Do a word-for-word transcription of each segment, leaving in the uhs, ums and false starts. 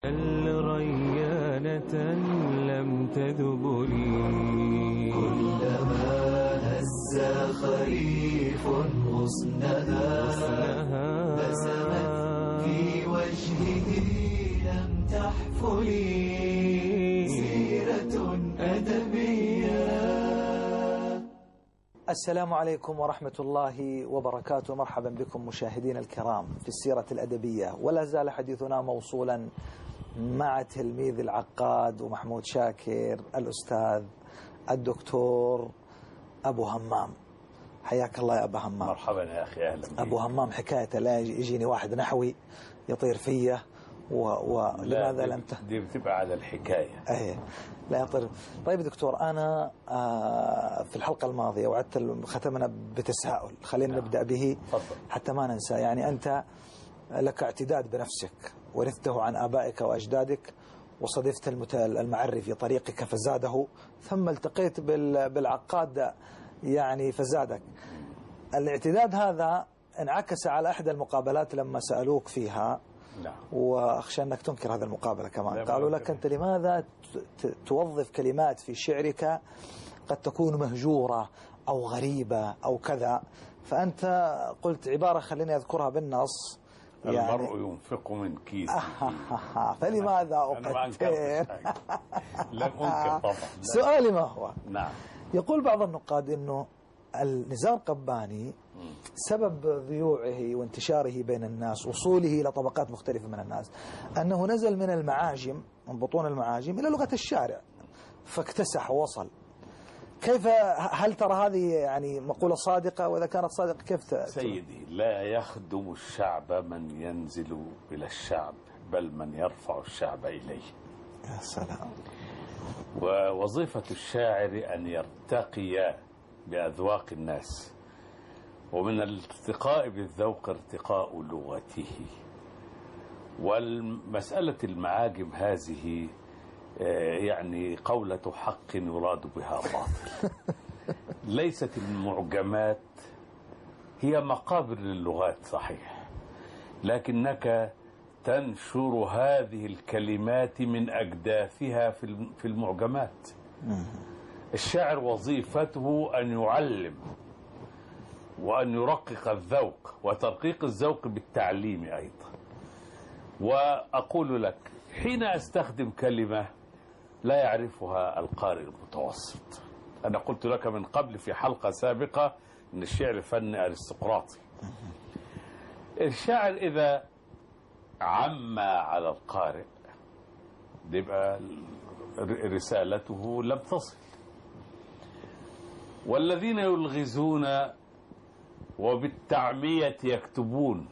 الريانة لم تذب لي كلما هز خريف غصنها بسمت في وجهه لم تحفلي سيرة أدبية. السلام عليكم ورحمة الله وبركاته. مرحبا بكم مشاهدين الكرام في السيرة الأدبية، ولا زال حديثنا موصولا مع تلميذ العقاد ومحمود شاكر الأستاذ الدكتور أبو همام. حياك الله يا أبو همام. مرحبا يا أخي، أهلا بك. أبو همام حكاية لا يجيني واحد نحوي يطير فيه ولماذا لم ت... دي بتبقى على الحكاية. ايه لا يطير. طيب دكتور، أنا آه في الحلقة الماضية وعدت ختمنا بتساؤل، خلينا نعم. نبدأ به فضل. حتى ما ننسى. يعني أنت لك اعتداد بنفسك، ورثته عن آبائك وأجدادك، وصدفت المعري في طريقك فزاده، ثم التقيت بالعقاد يعني فزادك. الاعتداد هذا انعكس على إحدى المقابلات لما سألوك فيها، نعم. وأخشى أنك تنكر هذه المقابلة كمان. قالوا لك أنت لماذا توظف كلمات في شعرك قد تكون مهجورة أو غريبة أو كذا، فأنت قلت عبارة خليني أذكرها بالنص، يعني المرء ينفق من كيسه. فلماذا أقتل؟ لم أنكر طبعا. سؤالي ما هو؟ نعم. يقول بعض النقاد أنه النزار قباني سبب ضيوعه وانتشاره بين الناس، وصوله إلى طبقات مختلفة من الناس، أنه نزل من المعاجم، من بطون المعاجم إلى لغة الشارع فاكتسح ووصل. كيف، هل ترى هذه يعني مقولة صادقة؟ وإذا كانت صادقة كيف ترى؟ سيدي، لا يخدم الشعب من ينزل إلى الشعب، بل من يرفع الشعب إليه. يا سلام. ووظيفة الشاعر أن يرتقي بأذواق الناس، ومن الارتقاء بالذوق ارتقاء لغته. والمسألة المعاجم هذه يعني قولة حق يراد بها باطل. ليست المعجمات هي مقابر للغات صحيح، لكنك تنشر هذه الكلمات من أجداثها في المعجمات. الشاعر وظيفته أن يعلم وأن يرقق الذوق، وترقيق الذوق بالتعليم أيضا. وأقول لك، حين أستخدم كلمة لا يعرفها القارئ المتوسط، أنا قلت لك من قبل في حلقة سابقة أن الشعر فن أرستقراطي. الشاعر إذا عم على القارئ يبقى رسالته لم تصل. والذين يلغزون وبالتعمية يكتبون،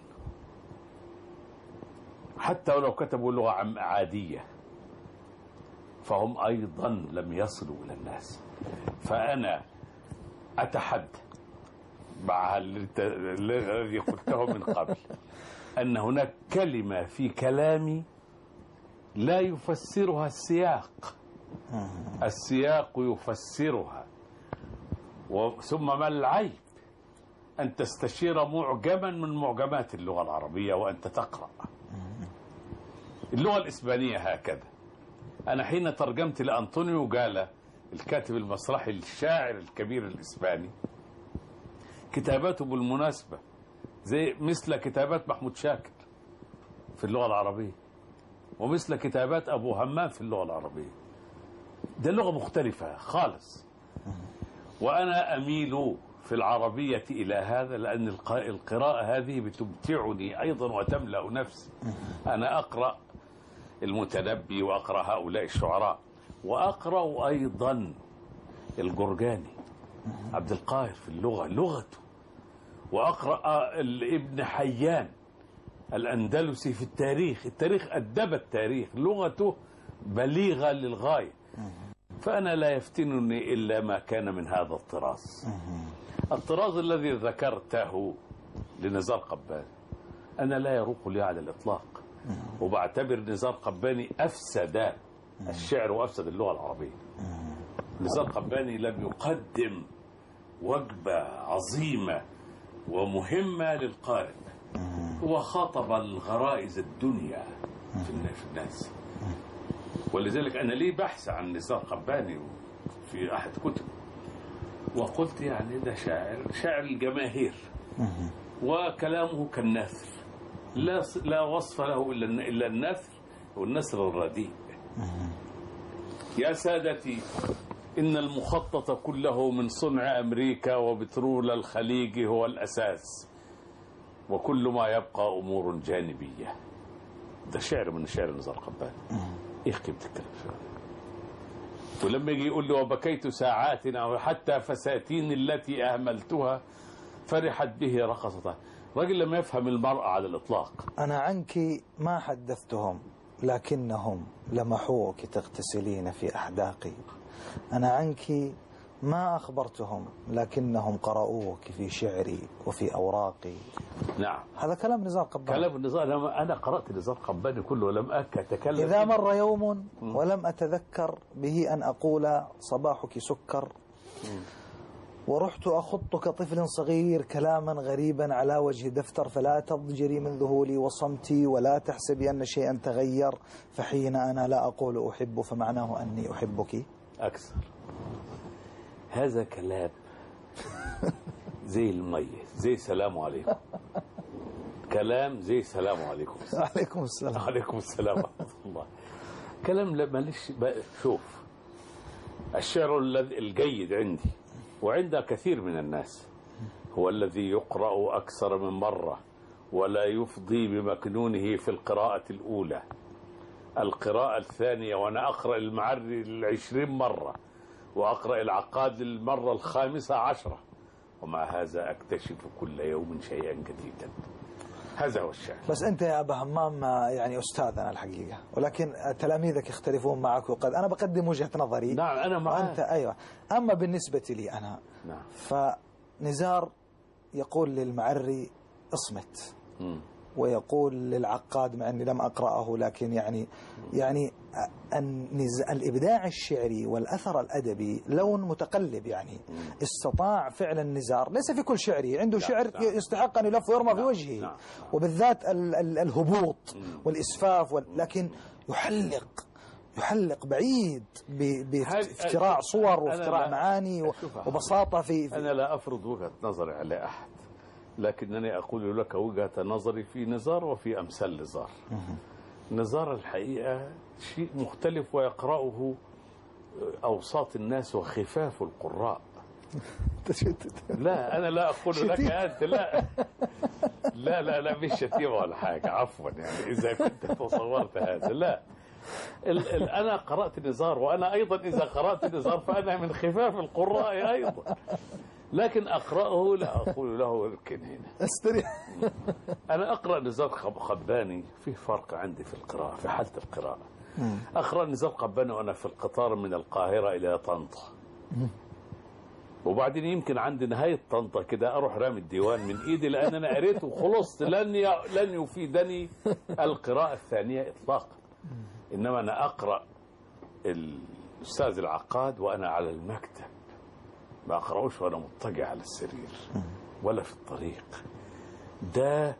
حتى ولو كتبوا لغة عادية، فهم أيضا لم يصلوا إلى الناس. فأنا أتحدى مع الذي قلته من قبل أن هناك كلمة في كلامي لا يفسرها السياق، السياق يفسرها. ثم ما العيب أن تستشير معجما من معجمات اللغة العربية وأنت تقرأ. اللغة الإسبانية هكذا. أنا حين ترجمت لأنطونيو جالا الكاتب المسرحي الشاعر الكبير الإسباني، كتاباته بالمناسبة زي مثل كتابات محمود شاكر في اللغة العربية، ومثل كتابات أبو همام في اللغة العربية. ده لغة مختلفة خالص. وأنا أميل في العربية إلى هذا، لأن القراءة هذه بتمتعني أيضا وتملأ نفسي. أنا أقرأ المتنبي وأقرأ هؤلاء الشعراء، وأقرأ أيضا الجرجاني عبد القاهر في اللغة لغته، وأقرأ ابن حيان الأندلسي في التاريخ. التاريخ أدب التاريخ، لغته بليغة للغاية. فأنا لا يفتنني إلا ما كان من هذا الطراز. الطراز الذي ذكرته لنزار قباني أنا لا يروق لي على الإطلاق، وبعتبر نزار قباني أفسد الشعر وأفسد اللغة العربية. نزار قباني لم يقدم وجبة عظيمة ومهمة للقارئ، هو خاطب الغرائز الدنيا في الناس. ولذلك أنا لي بحث عن نزار قباني في أحد كتب، وقلت يعني ده شاعر شاعر الجماهير وكلامه كالنثر، لا لا وصف له إلا إلا النثر والنثر الرديء. يا سادتي إن المخطط كله من صنع أمريكا، وبترول الخليج هو الأساس، وكل ما يبقى أمور جانبية. ده شعر من شعر نزار قباني. إيه قيمة الكلام؟ ولما يجي يقول لي وبكيت ساعاتنا وحتى فساتين التي أهملتها فرحت به رقصتها. راجل لما يفهم المرأة على الإطلاق. أنا عنك ما حدثتهم لكنهم لمحوك تغتسلين في أحداقي. أنا عنك ما أخبرتهم لكنهم قرأوك في شعري وفي أوراقي. نعم، هذا كلام نزار قباني. كلام نزار. أنا قرأت نزار قباني كله ولم أتكلم. إذا مر يوم ولم أتذكر به أن أقول صباحك سكر، ورحت أخط كطفل صغير كلاما غريبا على وجه دفتر، فلا تضجري من ذهولي وصمتي ولا تحسبي أن شيئا تغير، فحين أنا لا أقول أحب فمعناه أني أحبك أكثر. هذا كلام زي المية، زي سلام عليكم. كلام زي سلام عليكم. عليكم السلام. عليكم السلام ورحمة الله. كلام لا ماليش. شوف، الشعر الجيد عندي وعند كثير من الناس هو الذي يقرأ أكثر من مرة ولا يفضي بمكنونه في القراءة الأولى. القراءة الثانية وأنا أقرأ المعري العشرين مرة وأقرأ العقاد للمرة الخامسة عشرة، ومع هذا أكتشف كل يوم شيئا جديدا. هذا هو الشعر. بس أنت يا أبا همام يعني أستاذنا الحقيقة، ولكن تلاميذك يختلفون معك، وقد أنا بقدم وجهة نظري. نعم أنا معك. وأنت أيوة. أما بالنسبة لي أنا، نعم، فنزار يقول للمعري اصمت، م. ويقول للعقاد مع أني لم أقرأه لكن يعني يعني الإبداع الشعري والأثر الأدبي لون متقلب. يعني استطاع فعلا نزار، ليس في كل شعري عنده شعر يستحق أن يلف ويرمى في وجهه، وبالذات الهبوط والإسفاف، لكن يحلق يحلق بعيد بافتراع صور وافتراع معاني وبساطة في, في أنا لا أفرض وجهة نظري على أحد، لكنني أقول لك وجهة نظري في نزار وفي أمثال نزار. نزار الحقيقة شيء مختلف، ويقرأه أوساط الناس وخفاف القراء. لا أنا لا أقول لك أنت، لا لا لا لا مش شتيمة ولا حاجة، عفوا يعني إذا كنت تصورت هذا. لا، ال ال أنا قرأت نزار، وأنا أيضا إذا قرأت نزار فأنا من خفاف القراء أيضا، لكن أقرأه لا أقول له اركن هنا استريح. أنا أقرأ نزار قباني. في فرق عندي في القراءة، في حالة القراءة. أقرأ نزار قباني وأنا في القطار من القاهرة إلى طنطا، وبعدين يمكن عند نهاية طنطا كده أروح رامي الديوان من إيدي، لأن أنا قريته وخلصت، لن ي... لن يفيدني القراءة الثانية إطلاقا. إنما أنا أقرأ الأستاذ العقاد وأنا على المكتب، ما أقرأوش وأنا مضطجع على السرير ولا في الطريق. ده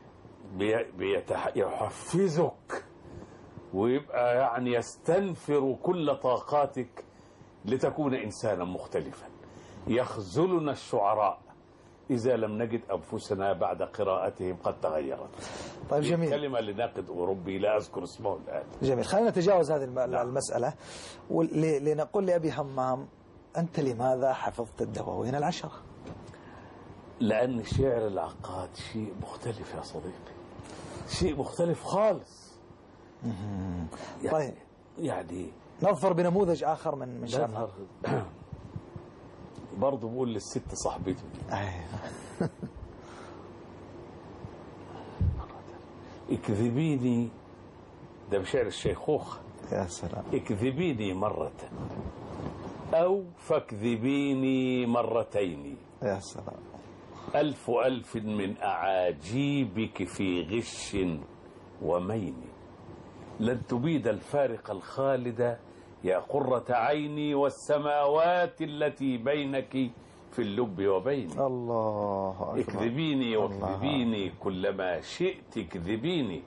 بيحفزك ويبقى يعني يستنفر كل طاقاتك لتكون إنسانا مختلفا. يخذلنا الشعراء إذا لم نجد أنفسنا بعد قراءتهم قد تغيرت. طيب جميل. كلمة لناقد أوروبي لا أذكر اسمه الآن. جميل، خلينا نتجاوز هذه المسألة ولنقول لأبي همام، أنت لماذا حفظت الدواوين العشرة؟ لأن شعر العقاد شيء مختلف يا صديقي، شيء مختلف خالص. يعني طيب يعني نظفر بنموذج آخر من من شعر. برضه بقول للست صاحبتي اكذبيني، ده بشعر الشيخوخة. يا سلام. اكذبيني مرة أو فاكذبيني مرتين. يا سلام. ألف ألف من أعاجيبك في غش ومين، لن تبيد الفارق الخالد يا قرة عيني، والسماوات التي بينك في اللب وبيني. الله أكبر. اكذبيني واكذبيني كلما شئت اكذبيني،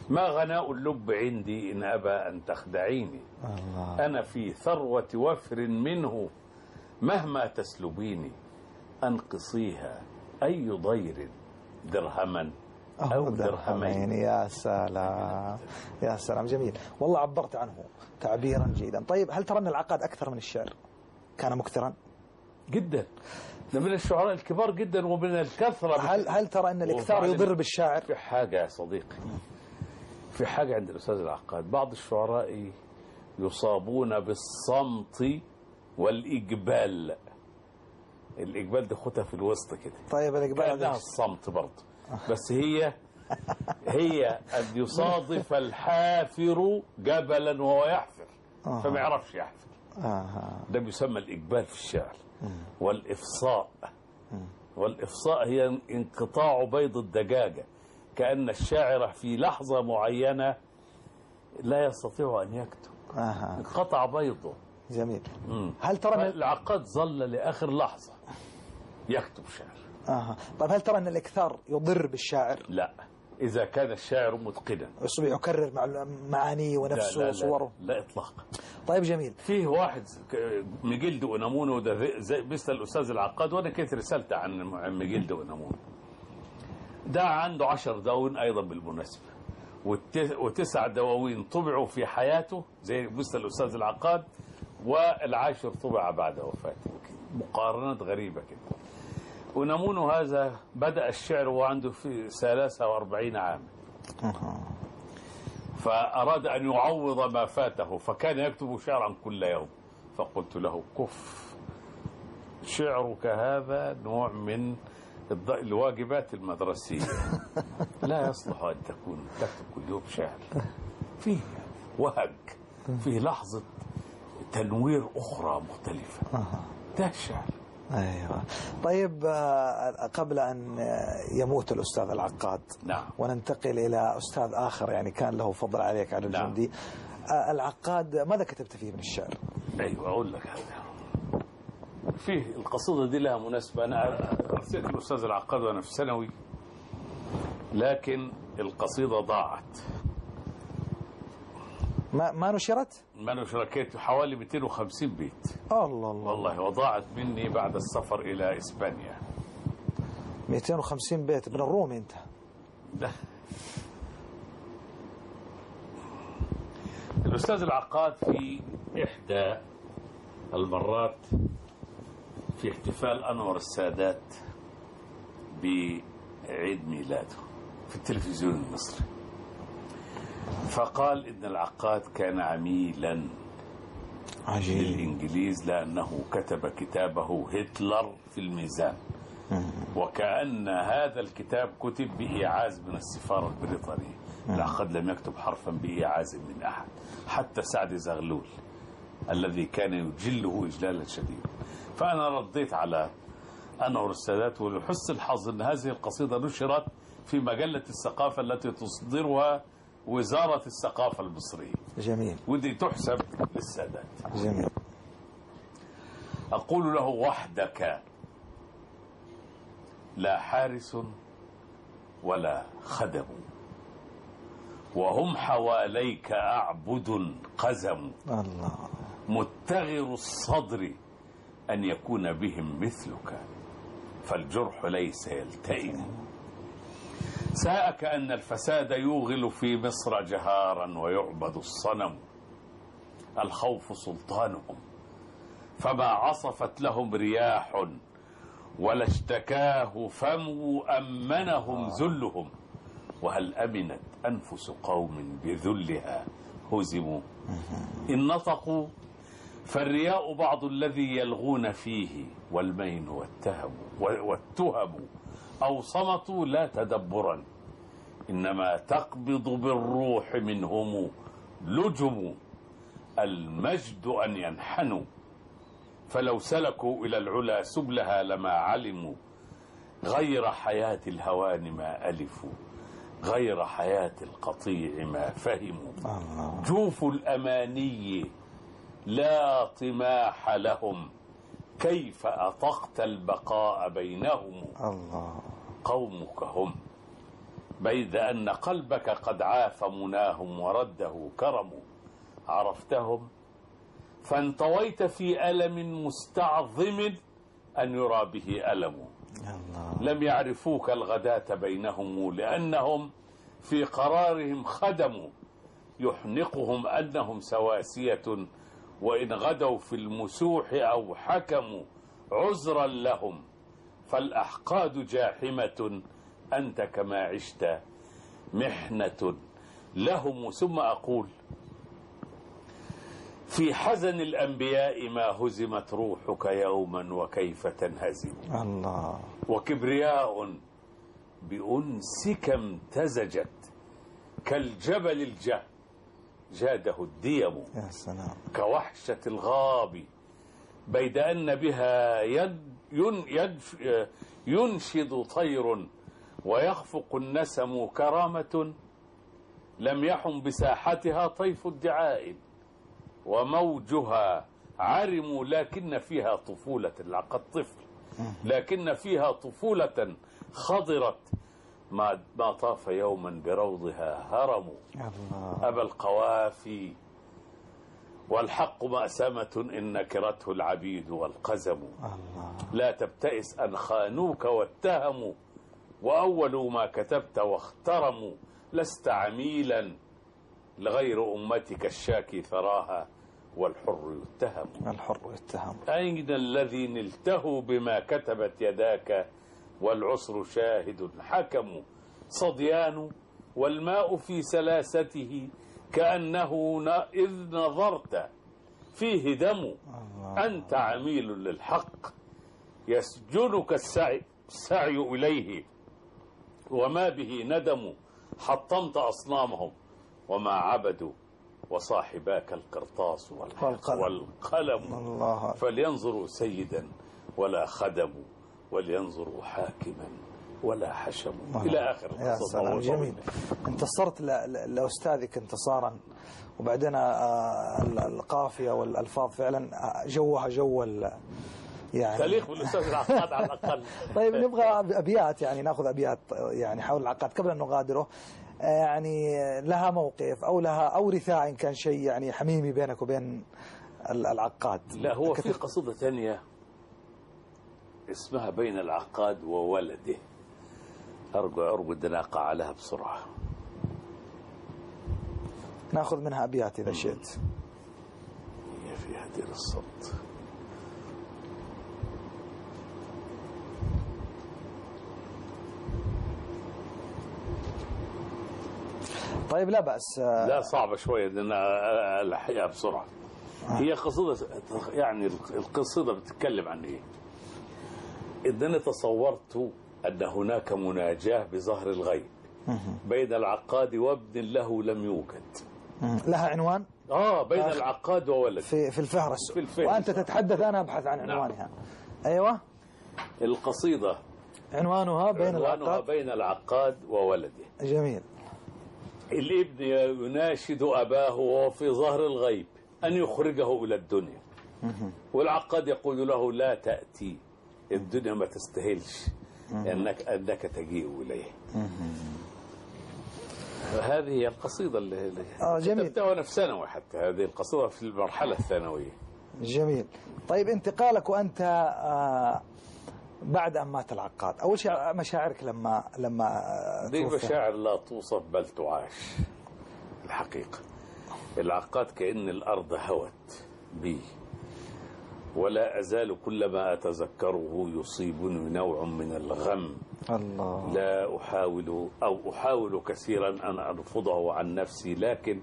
ما غناء اللب عندي إن أبى أن تخدعيني. الله. أنا في ثروة وفر منه مهما تسلبيني. أنقصيها أي ضير درهما أو درهمين. يا سلام يا سلام، جميل والله، عبرت عنه تعبيرا جيدا. طيب هل ترى أن العقاد أكثر من الشعر؟ كان مكثرا جدا، ده من الشعراء الكبار جدا ومن الكثرة. هل هل ترى أن الإكثار يضر بالشاعر؟ في حاجة يا صديقي، في حاجة عند الأستاذ العقاد، بعض الشعراء يصابون بالصمت والإقبال. الإقبال ده خدها في الوسط كده. طيب الإقبال كأنها الصمت برضه، بس هي هي أن يصادف الحافر جبلا وهو يحفر فما يعرفش يحفر. ده بيسمى الإقبال في الشعر. والإفصاء، والإفصاء هي انقطاع بيض الدجاجة، كأن الشاعر في لحظة معينة لا يستطيع أن يكتب، انقطع بيضه. جميل. مم. هل ترى أن العقاد ظل لآخر لحظة يكتب شعر. آه. طيب هل ترى أن الإكثار يضر بالشاعر؟ لا، إذا كان الشاعر متقنا يصبح يكرر معانيه ونفسه وصوره. لا, لا إطلاقا. طيب جميل. فيه واحد مجلد ونمونه ده مثل الأستاذ العقاد، وأنا كنت رسالته عن مجلد ونمونه ده، عنده عشر دواوين أيضا بالمناسبة، وتسع دواوين طبعوا في حياته زي مثل الأستاذ العقاد، والعاشر طبع بعد وفاته. مقارنات غريبة كده. ونمونه هذا بدأ الشعر وعنده في ثلاثة وأربعين عام، فأراد أن يعوض ما فاته، فكان يكتب شعرا كل يوم. فقلت له كف، شعرك هذا نوع من الواجبات المدرسية، لا يصلح أن تكون تكتب كل يوم شعر. فيه وهج، فيه لحظة تنوير أخرى مختلفة، ده الشعر. أيوة. طيب قبل أن يموت الأستاذ العقاد، نعم، وننتقل إلى أستاذ آخر يعني كان له فضل عليك على الجندي. نعم. العقاد ماذا كتبت فيه من الشعر؟ أيوة أقول لك هذا. فيه القصيدة دي لها مناسبة. أنا أرسلت الأستاذ العقاد وأنا في ثانوي، لكن القصيدة ضاعت، ما ما نشرت؟ ما نشرت، حوالي مئتين وخمسين بيت. الله الله والله، وضاعت مني بعد السفر إلى إسبانيا. مئتين وخمسين بيت ابن الروم أنت. ده الأستاذ العقاد في إحدى المرات في احتفال أنور السادات بعيد ميلاده في التلفزيون المصري، فقال إن العقاد كان عميلا عجيب للإنجليز لأنه كتب كتابه هتلر في الميزان، وكأن هذا الكتاب كتب بإيعاز من السفارة البريطانية. العقاد لم يكتب حرفا بإيعاز من أحد، حتى سعد زغلول الذي كان يجله إجلالا شديدا. فأنا رديت على أنور السادات، ولحسن الحظ أن هذه القصيدة نشرت في مجلة الثقافة التي تصدرها وزارة الثقافة المصرية. جميل. ودي تحسب للسادات. جميل. أقول له وحدك لا حارس ولا خدم، وهم حواليك أعبد قزم. الله. متغر الصدر أن يكون بهم مثلك، فالجرح ليس يلتئم. ساءك أن الفساد يوغل في مصر جهارا ويعبد الصنم. الخوف سلطانهم، فما عصفت لهم رياح ولا اشتكاه فم أمنهم ذلهم. وهل أمنت أنفس قوم بذلها هزموا. إن نطقوا فالرياء بعض الذي يلغون فيه، والمين والتهم والتهم أو صمتوا لا تدبرا، إنما تقبض بالروح منهم لجم. المجد أن ينحنوا، فلو سلكوا إلى العلا سبلها لما علموا. غير حياة الهوان ما ألفوا، غير حياة القطيع ما فهموا. جوف الأماني لا طماح لهم، كيف أطقت البقاء بينهم. الله. قومك هم بيد أن قلبك قد عاف مناهم ورده كرم، عرفتهم فانطويت في ألم مستعظم أن يرى به ألم. لم يعرفوك الغداة بينهم لأنهم في قرارهم خدموا، يحنقهم أنهم سواسية وإن غدوا في المسوح أو حكموا، عذرا لهم فالأحقاد جاحمة، أنت كما عشت محنة لهم. ثم أقول في حزن الأنبياء ما هزمت روحك يوما وكيف تنهزم، الله. وكبرياء بأنسك امتزجت كالجبل الجه جاده الديم، يا سلام. كوحشة الغاب بيد أن بها يد ين ينشد طير ويخفق النسم كرامة، لم يحم بساحتها طيف ادعاء وموجها عرم، لكن فيها طفولة لقد طفل، لكن فيها طفولة خضرت ما ما طاف يوما بروضها هرم. الله. أبى القوافي والحق مأسمة إن نكرته العبيد والقزم، الله. لا تبتئس أن خانوك واتهموا وأولوا ما كتبت واخترموا، لست عميلا لغير أمتك الشاكي ثراها والحر يتهم. الحر يتهم. أين الذي نلته بما كتبت يداك والعسر شاهد حكم، صديان والماء في سلاسته كأنه إذ نظرت فيه دم، أنت عميل للحق يسجنك السعي, السعي إليه وما به ندم، حطمت أصنامهم وما عبدوا وصاحباك القرطاس والقلم, والقلم. الله. فلينظروا سيدا ولا خدموا ولينظروا حاكما ولا حشموا إلى آخر. يا سلام جميل. انتصرت لأستاذك انتصارا، وبعدين القافية والألفاظ فعلا جوها جو يعني تليق بالأستاذ العقاد على الأقل. طيب نبغى أبيات، يعني نأخذ أبيات يعني حول العقاد قبل أن نغادره، يعني لها موقف أو لها أو رثاء إن كان شيء يعني حميمي بينك وبين العقاد. لا، هو في قصيدة ثانية اسمها بين العقاد وولده، أرجو أرجو الدناقة عليها بسرعة. نأخذ منها أبيات إذا شئت. هي في هدير الصوت. طيب لا بأس. لا صعبة شوية لأن ألحقها بسرعة. هي قصيدة يعني القصيدة بتتكلم عن إيه؟ إذن تصورت أن هناك مناجاة بظهر الغيب بين العقاد وابن له لم يوجد. لها عنوان؟ آه بين آه العقاد وولد في في الفهرس. في الفهرس. وأنت تتحدث أنا أبحث عن عنوانها. نعم. أيوة. القصيدة عنوانها بين عنوانها العقاد بين العقاد وولده. جميل. الابن يناشد أباه وهو في ظهر الغيب أن يخرجه إلى الدنيا، والعقاد يقول له لا تأتي، الدنيا ما تستاهلش أنك أنك تجيء إليه. هذه هي القصيدة اللي آه كتبتها وأنا في ثانوي، حتى هذه القصيدة في المرحلة الثانوية. جميل. طيب انتقالك وأنت آه بعد أن مات العقاد، أول شيء مشاعرك لما لما دي مشاعر لا توصف بل تعاش. الحقيقة العقاد كأن الأرض هوت بي، ولا أزال كلما أتذكره يصيبني نوع من الغم. الله. لا أحاول أو أحاول كثيرا أن أرفضه عن نفسي، لكن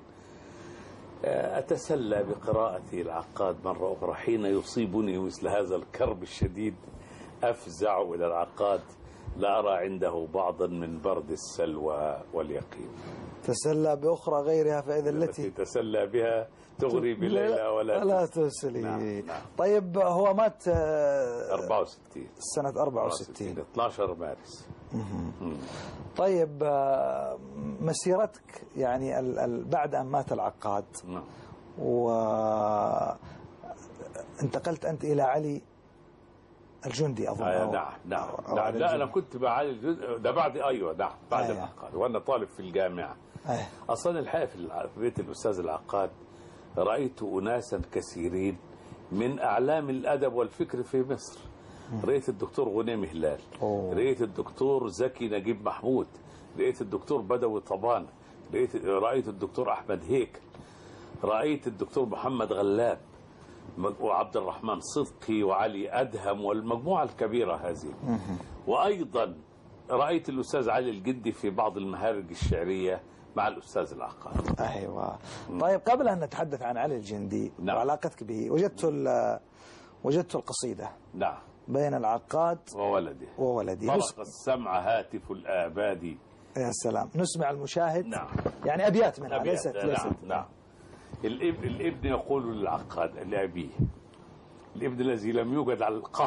أتسلى بقراءة العقاد مرة أخرى حين يصيبني مثل هذا الكرب الشديد، أفزع إلى العقاد لا أرى عنده بعضا من برد السلوى واليقين. تسلى بأخرى غيرها فإذا التي تسلى بها تغري بليلة ولا لا تسلي. نعم. نعم. طيب هو مات أربعة وستين سنة أربعة وستين اثني عشر مارس. طيب مسيرتك يعني بعد أن مات العقاد نعم. وانتقلت أنت إلى علي الجندي أظن. آه نعم نعم, نعم. لا أنا كنت مع علي الجندي ده بعد أيوة نعم بعد أيوة. العقاد وأنا طالب في الجامعة. أيوة. أصلا الحقيقة في بيت الأستاذ العقاد رأيت أناسا كثيرين من أعلام الأدب والفكر في مصر. رأيت الدكتور غنيم هلال، رأيت الدكتور زكي نجيب محمود، رأيت الدكتور بدوي طبان، رأيت رأيت الدكتور أحمد هيك، رأيت الدكتور محمد غلاب وعبد الرحمن صدقي وعلي أدهم والمجموعة الكبيرة هذه. وأيضا رأيت الأستاذ علي الجندي في بعض المهارج الشعرية مع الأستاذ العقاد. أيوة. طيب قبل أن نتحدث عن علي الجندي نعم. وعلاقتك به، وجدت وجدت القصيدة نعم بين العقاد وولده وولده طرق السمع هاتف الآباد. يا سلام. نسمع المشاهد. نعم. يعني أبيات منها. أبيات. ليست نعم. ليست نعم. الابن, الابن يقول للعقاد لأبيه، الابن الذي لم يوجد على القط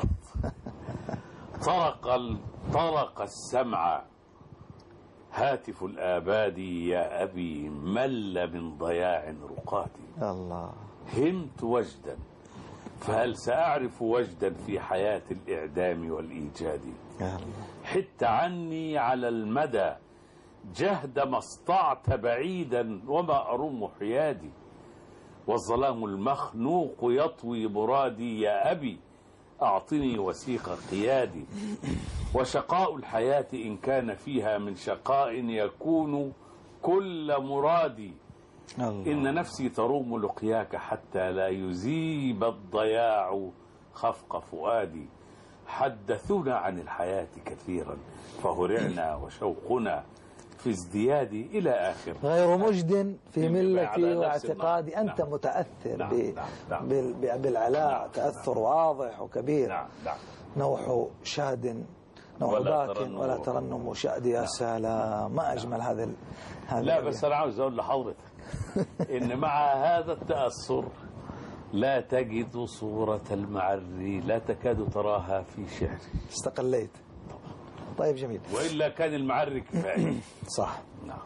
طرق طرق السمع هاتف الآباد يا أبي مل من ضياع رقادي. الله. همت وجدا فهل سأعرف وجدا في حياة الإعدام والإيجاد. الله. حت عني على المدى جهد ما استطعت بعيدا وما أرم حيادي، والظلام المخنوق يطوي مرادي يا أبي أعطني وثيق قيادي، وشقاء الحياة إن كان فيها من شقاء يكون كل مرادي. الله. إن نفسي تروم لقياك حتى لا يذيب الضياع خفق فؤادي. حدثونا عن الحياة كثيرا فهرعنا وشوقنا في ازدياد إلى آخر. غير مجد في ملتي واعتقادي. أنت نعم. متأثر نعم. ب... نعم. بال... بالعلاء. نعم. تأثر واضح وكبير. نعم. نعم. نوح شهد نوح ولا باك ترنم ولا ترنم شهد. يا نعم. سلام. ما أجمل هذا ال... هذا لا الأبيات. بس أنا عاوز أقول لحضرتك إن مع هذا التأثر لا تجد صورة المعري لا تكاد تراها في شعري. استقليت. طيب جميل. وإلا كان المعري كفاية. صح. نعم.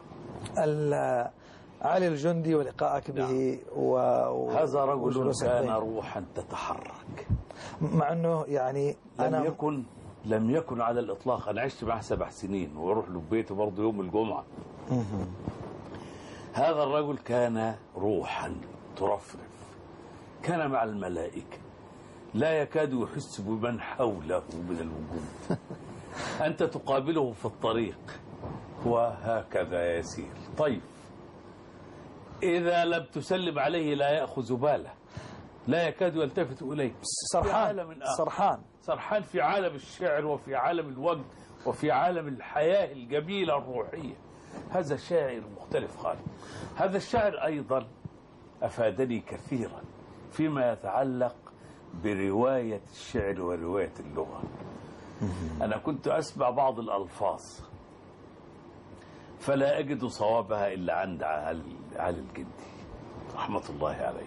علي الجندي ولقائك به. نعم. و... هذا رجل كان بين. روحا تتحرك، مع أنه يعني لم أنا يكن لم يكن على الإطلاق. أنا عشت معه سبع سنين وأروح له بيته برضه يوم الجمعة. هذا الرجل كان روحا ترفرف، كان مع الملائكة، لا يكاد يحس بمن حوله من الوجود. أنت تقابله في الطريق وهكذا يسير. طيب إذا لم تسلم عليه لا يأخذ باله، لا يكاد يلتفت إليك. سرحان سرحان سرحان في عالم الشعر وفي عالم الوجد وفي عالم الحياة الجميلة الروحية. هذا شاعر مختلف خالص. هذا الشاعر أيضا أفادني كثيرا فيما يتعلق برواية الشعر ورواية اللغة. أنا كنت أسمع بعض الألفاظ فلا أجد صوابها إلا عند علي الجندي رحمة الله عليه.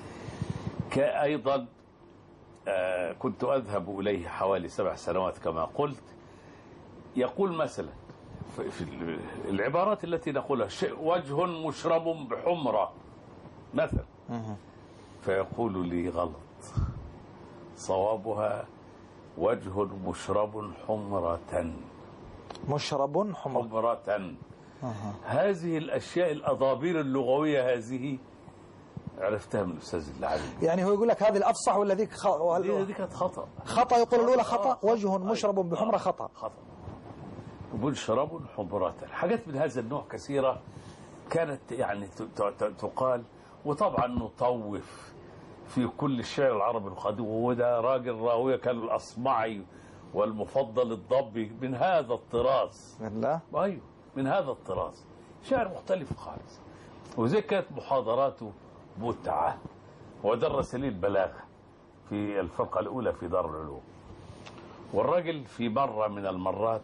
كأيضا آه كنت أذهب إليه حوالي سبع سنوات كما قلت. يقول مثلا في العبارات التي نقولها وجه مشرب بحمرة مثلا، فيقول لي غلط، صوابها وجه مشرب حمرة. مشرب حمرة, حمرة. هذه الأشياء الأضابير اللغوية هذه عرفتها من الأستاذ العلي. يعني هو يقول لك هذه الأفصح ولا ذيك خ... هذه كانت خطأ. خطأ يقول الأولى خطأ. وجه مشرب بحمرة خطأ. خطأ. مشرب حمرة. حاجات من هذا النوع كثيرة كانت يعني تقال. وطبعا نطوف في كل الشعر العربي القديم. وده راجل راوية كان الأصمعي والمفضل الضبي من هذا الطراز. لا أيوه من هذا الطراز. شعر مختلف خالص. وزي كانت محاضراته متعة. ودرس لي البلاغة في الفرقة الأولى في دار العلوم. والراجل في مرة من المرات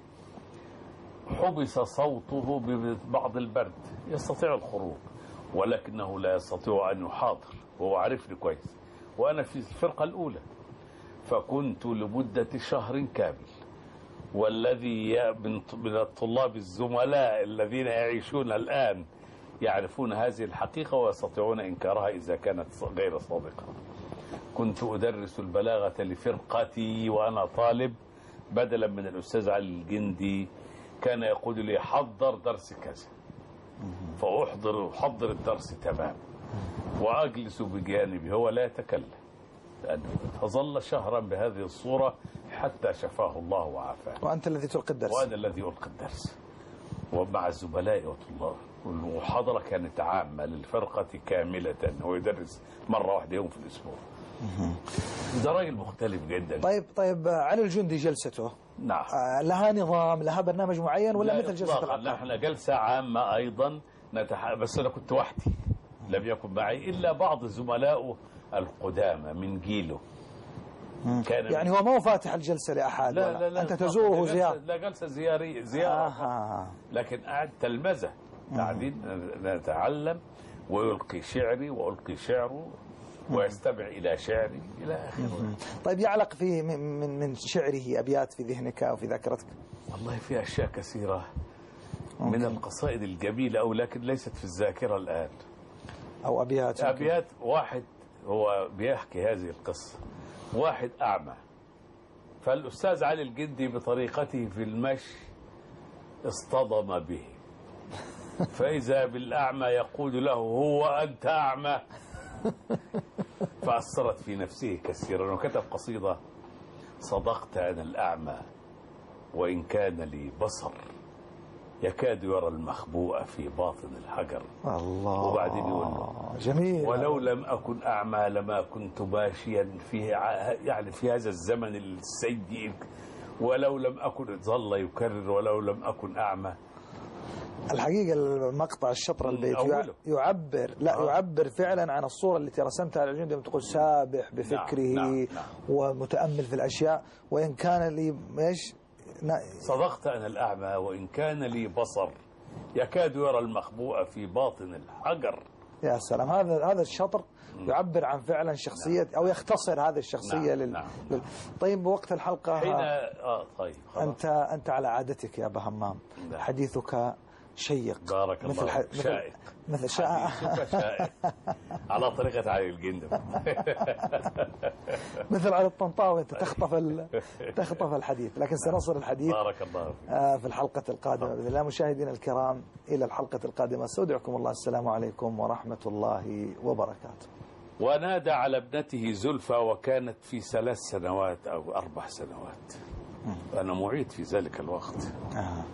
حبس صوته ببعض البرد، يستطيع الخروج ولكنه لا يستطيع أن يحاضر، وهو عارفني كويس وأنا في الفرقة الأولى. فكنت لمدة شهر كامل، والذي من الطلاب الزملاء الذين يعيشون الآن يعرفون هذه الحقيقة ويستطيعون إنكارها إذا كانت غير صادقة. كنت أدرس البلاغة لفرقتي وأنا طالب، بدلا من الأستاذ علي الجندي كان يقول لي حضر درس كذا، فأحضر أحضر الدرس تمام وأجلس بجانبي، هو لا يتكلم، فظل شهرا بهذه الصورة حتى شفاه الله وعافاه. وأنت الذي تلقي الدرس؟ وأنا الذي ألقي الدرس، ومع الزملاء والطلاب. والمحاضرة كانت عامة للفرقة كاملة، هو يدرس مرة واحدة يوم في الأسبوع. ده راجل مختلف جدا. طيب طيب علي الجندي جلسته نعم لها نظام، لها برنامج معين، ولا مثل جلسة العقاد؟ لا، احنا جلسة عامة أيضا نتح... بس أنا كنت وحدي، لم يكن معي إلا بعض زملائه القدامى من جيله. كان يعني هو ما هو فاتح الجلسة لأحد؟ لا لا لا، أنت تزوره زيارة؟ لا، جلسة زيارية زيارة آه. لكن قاعد تلمذة، قاعدين نتعلم، ويلقي شعري وألقي شعره ويستمع إلى شعري إلى آخره. طيب يعلق في من من شعره أبيات في ذهنك أو في ذاكرتك؟ والله في أشياء كثيرة من القصائد الجميلة، أو لكن ليست في الذاكرة الآن. أو أبيات أبيات واحد هو بيحكي هذه القصة. واحد أعمى، فالأستاذ علي الجندي بطريقته في المشي اصطدم به، فإذا بالأعمى يقول له هو أنت أعمى، فأثرت في نفسه كثيرا، وكتب قصيدة: صدقت أنا الأعمى وإن كان لي بصر، يكاد يرى المخبوء في باطن الحجر. الله. وبعدين يقول له: جميل، ولو لم أكن أعمى لما كنت ماشيا في يعني في هذا الزمن السيء، ولو لم أكن، ظل يكرر ولو لم أكن أعمى. الحقيقة المقطع الشطر البيت يعبر لا آه. يعبر فعلا عن الصورة التي رسمتها على الجندي، تقول سابح بفكره. نعم. نعم. نعم. ومتأمل في الأشياء، وإن كان لي ايش صدقت أنا الأعمى وإن كان لي بصر، يكاد يرى المخبوء في باطن الحجر. يا سلام، هذا هذا الشطر يعبر عن فعلا شخصية. نعم. أو يختصر هذه الشخصية. نعم. لل... نعم. لل... طيب بوقت الحلقة حين آه طيب خلاص. أنت أنت على عادتك يا أبا همام. نعم. حديثك شيق، بارك مثل الله. ح... شائق مثل شائق شائق على طريقة علي الجندي. مثل على الطنطاوي، أنت تخطف ال... تخطف الحديث، لكن سنصل الحديث بارك الله آه في الحلقة القادمة بإذن الله. مشاهدينا الكرام، إلى الحلقة القادمة استودعكم الله، السلام عليكم ورحمة الله وبركاته. ونادى على ابنته زلفى وكانت في ثلاث سنوات أو أربع سنوات، أنا معيد في ذلك الوقت. آه.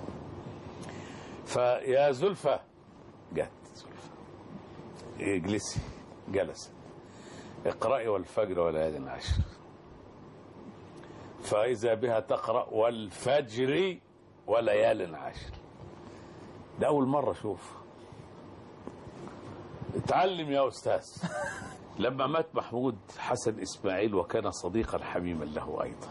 فيا زلفى، جت زلفى، اجلسي، جلست، اقرأي والفجر وليال عشر، فإذا بها تقرأ والفجر وليال عشر. ده أول مرة أشوف. اتعلم يا أستاذ. لما مات محمود حسن إسماعيل، وكان صديقا حميما له أيضا،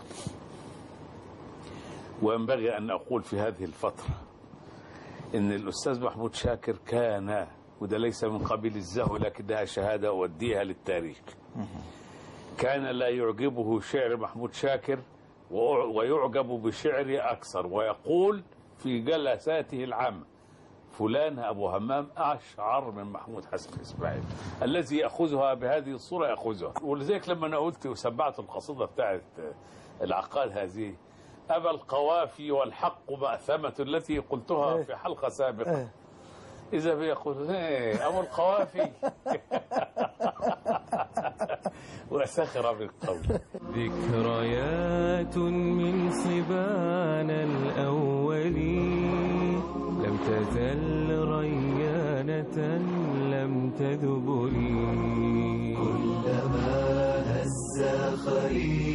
وينبغي أن أقول في هذه الفترة إن الأستاذ محمود شاكر كان، وده ليس من قبيل الزهو لكنها شهادة أوديها للتاريخ، كان لا يعجبه شعر محمود شاكر ويعجب بشعري أكثر، ويقول في جلساته العامة: فلان أبو همام أشعر من محمود حسن إسماعيل، الذي يأخذها بهذه الصورة يأخذها. ولذلك لما أنا قلت وسبعت القصيدة بتاعت العقاد هذه: أبا القوافي والحق مأثمة، التي قلتها في حلقة سابقة، إذا بيقول ايه أبو القوافي وسخر بالقول. ذكريات من صبانا الأولين، لم تزل ريانة لم تذبلي، كلما هز خريف